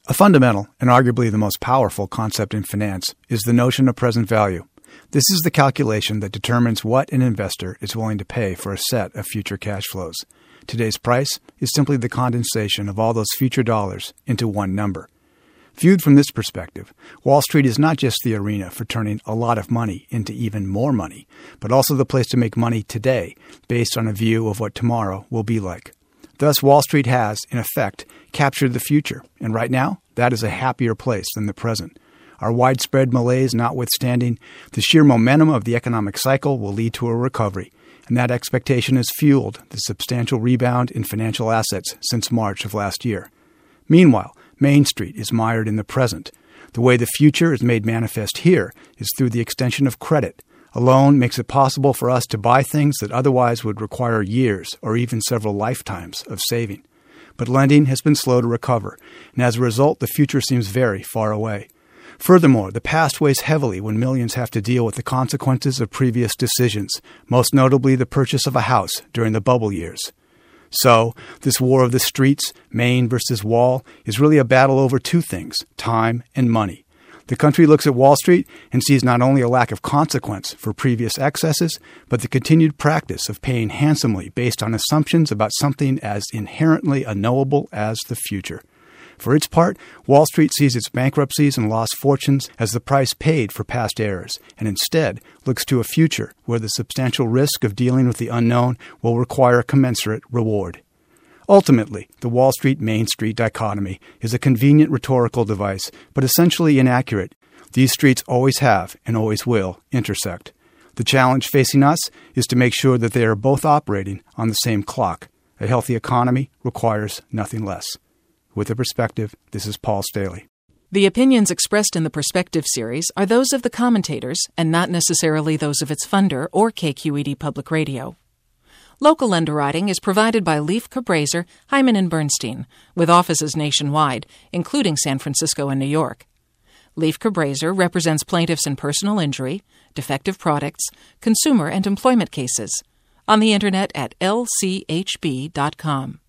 A fundamental, and arguably the most powerful concept in finance, is the notion of present value. This is the calculation that determines what an investor is willing to pay for a set of future cash flows. Today's price is simply the condensation of all those future dollars into one number. Viewed from this perspective, Wall Street is not just the arena for turning a lot of money into even more money, but also the place to make money today based on a view of what tomorrow will be like. Thus, Wall Street has, in effect, captured the future, and right now, that is a happier place than the present. Our widespread malaise notwithstanding, the sheer momentum of the economic cycle will lead to a recovery, and that expectation has fueled the substantial rebound in financial assets since March of last year. Meanwhile, Main Street is mired in the present. The way the future is made manifest here is through the extension of credit. A loan makes it possible for us to buy things that otherwise would require years or even several lifetimes of saving. But lending has been slow to recover, and as a result, the future seems very far away. Furthermore, the past weighs heavily when millions have to deal with the consequences of previous decisions, most notably the purchase of a house during the bubble years. So, this war of the streets, Main versus Wall, is really a battle over two things, time and money. The country looks at Wall Street and sees not only a lack of consequence for previous excesses, but the continued practice of paying handsomely based on assumptions about something as inherently unknowable as the future. For its part, Wall Street sees its bankruptcies and lost fortunes as the price paid for past errors, and instead looks to a future where the substantial risk of dealing with the unknown will require a commensurate reward. Ultimately, the Wall Street-Main Street dichotomy is a convenient rhetorical device, but essentially inaccurate. These streets always have and always will intersect. The challenge facing us is to make sure that they are both operating on the same clock. A healthy economy requires nothing less. With a Perspective, this is Paul Staley. The opinions expressed in the Perspective series are those of the commentators and not necessarily those of its funder or KQED Public Radio. Local underwriting is provided by Leif Cabraser, Hyman & Bernstein, with offices nationwide, including San Francisco and New York. Leif Cabraser represents plaintiffs in personal injury, defective products, consumer and employment cases. On the Internet at lchb.com.